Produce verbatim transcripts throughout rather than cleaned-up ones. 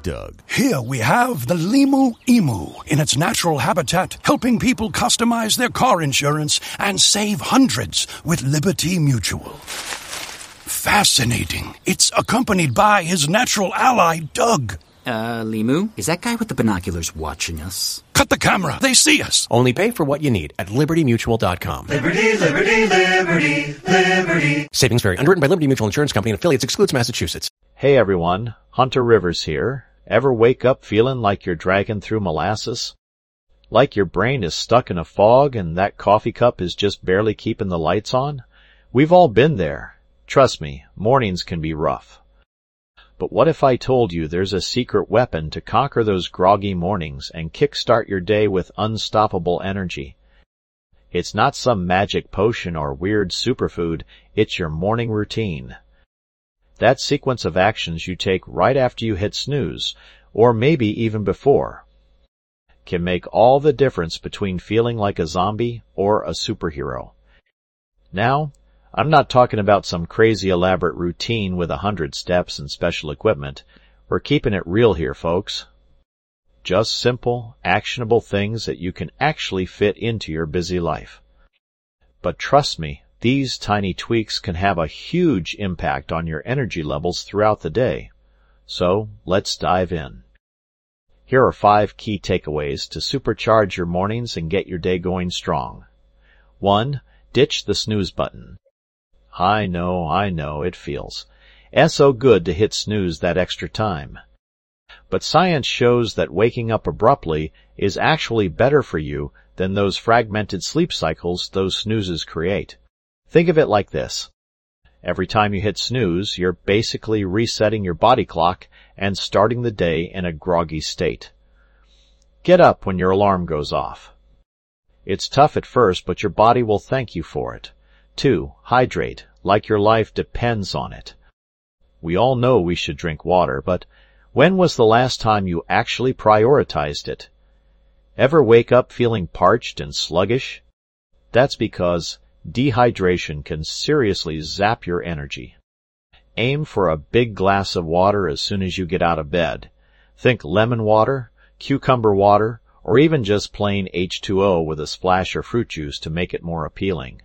Doug. Here we have the Limu Emu in its natural habitat, helping people customize their car insurance and save hundreds with Liberty Mutual. Fascinating. It's accompanied by his natural ally, Doug. Uh, Limu, is that guy with the binoculars watching us? Cut the camera. They see us. Only pay for what you need at liberty mutual dot com. Liberty, liberty, liberty, liberty. Savings vary. Underwritten by Liberty Mutual Insurance Company and affiliates. Excludes Massachusetts. Hey everyone, Hunter Rivers here. Ever wake up feeling like you're dragging through molasses? Like your brain is stuck in a fog and that coffee cup is just barely keeping the lights on? We've all been there. Trust me, mornings can be rough. But what if I told you there's a secret weapon to conquer those groggy mornings and kickstart your day with unstoppable energy? It's not some magic potion or weird superfood, it's your morning routine. That sequence of actions you take right after you hit snooze, or maybe even before, can make all the difference between feeling like a zombie or a superhero. Now, I'm not talking about some crazy elaborate routine with a hundred steps and special equipment. We're keeping it real here, folks. Just simple, actionable things that you can actually fit into your busy life. But trust me, these tiny tweaks can have a huge impact on your energy levels throughout the day. So, let's dive in. Here are five key takeaways to supercharge your mornings and get your day going strong. One, ditch the snooze button. I know, I know, it feels so good to hit snooze that extra time. But science shows that waking up abruptly is actually better for you than those fragmented sleep cycles those snoozes create. Think of it like this. Every time you hit snooze, you're basically resetting your body clock and starting the day in a groggy state. Get up when your alarm goes off. It's tough at first, but your body will thank you for it. Two, hydrate, like your life depends on it. We all know we should drink water, but when was the last time you actually prioritized it? Ever wake up feeling parched and sluggish? That's because dehydration can seriously zap your energy. Aim for a big glass of water as soon as you get out of bed. Think lemon water, cucumber water, or even just plain H two O with a splash of fruit juice to make it more appealing.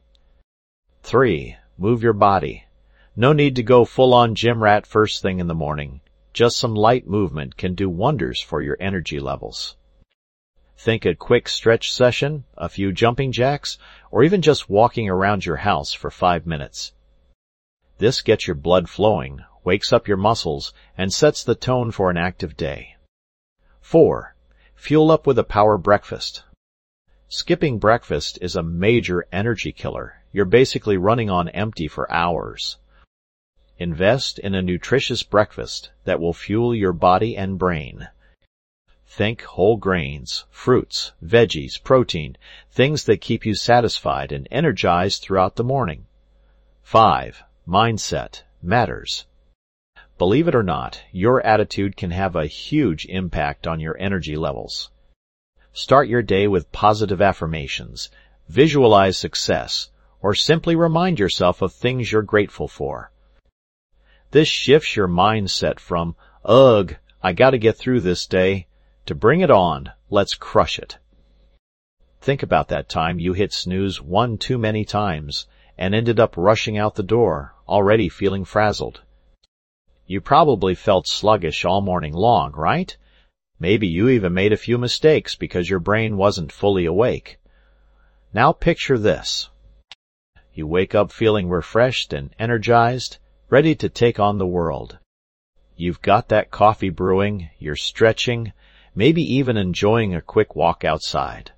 Three, move your body. No need to go full-on gym rat first thing in the morning. Just some light movement can do wonders for your energy levels. Think a quick stretch session, a few jumping jacks, or even just walking around your house for five minutes. This gets your blood flowing, wakes up your muscles, and sets the tone for an active day. Four, fuel up with a power breakfast. Skipping breakfast is a major energy killer. You're basically running on empty for hours. Invest in a nutritious breakfast that will fuel your body and brain. Think whole grains, fruits, veggies, protein, things that keep you satisfied and energized throughout the morning. Five, mindset matters. Believe it or not, your attitude can have a huge impact on your energy levels. Start your day with positive affirmations, visualize success, or simply remind yourself of things you're grateful for. This shifts your mindset from, ugh, I gotta get through this day, to bring it on, let's crush it. Think about that time you hit snooze one too many times and ended up rushing out the door, already feeling frazzled. You probably felt sluggish all morning long, right? Maybe you even made a few mistakes because your brain wasn't fully awake. Now picture this. You wake up feeling refreshed and energized, ready to take on the world. You've got that coffee brewing, you're stretching, maybe even enjoying a quick walk outside.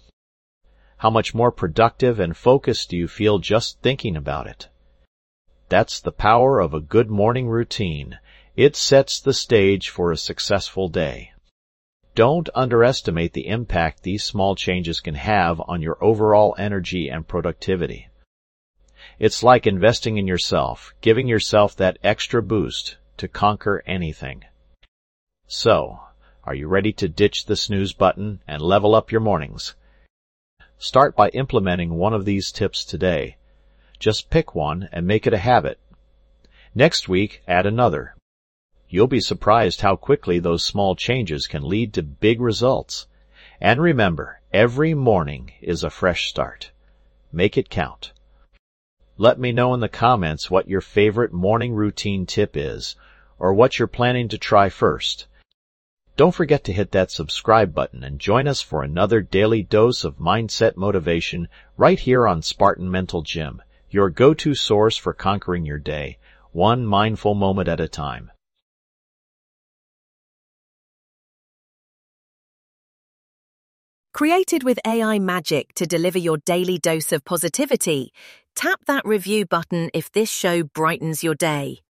How much more productive and focused do you feel just thinking about it? That's the power of a good morning routine. It sets the stage for a successful day. Don't underestimate the impact these small changes can have on your overall energy and productivity. It's like investing in yourself, giving yourself that extra boost to conquer anything. So, are you ready to ditch the snooze button and level up your mornings? Start by implementing one of these tips today. Just pick one and make it a habit. Next week, add another. You'll be surprised how quickly those small changes can lead to big results. And remember, every morning is a fresh start. Make it count. Let me know in the comments what your favorite morning routine tip is, or what you're planning to try first. Don't forget to hit that subscribe button and join us for another daily dose of mindset motivation right here on Spartan Mental Gym, your go-to source for conquering your day, one mindful moment at a time. Created with A I magic to deliver your daily dose of positivity, tap that review button if this show brightens your day.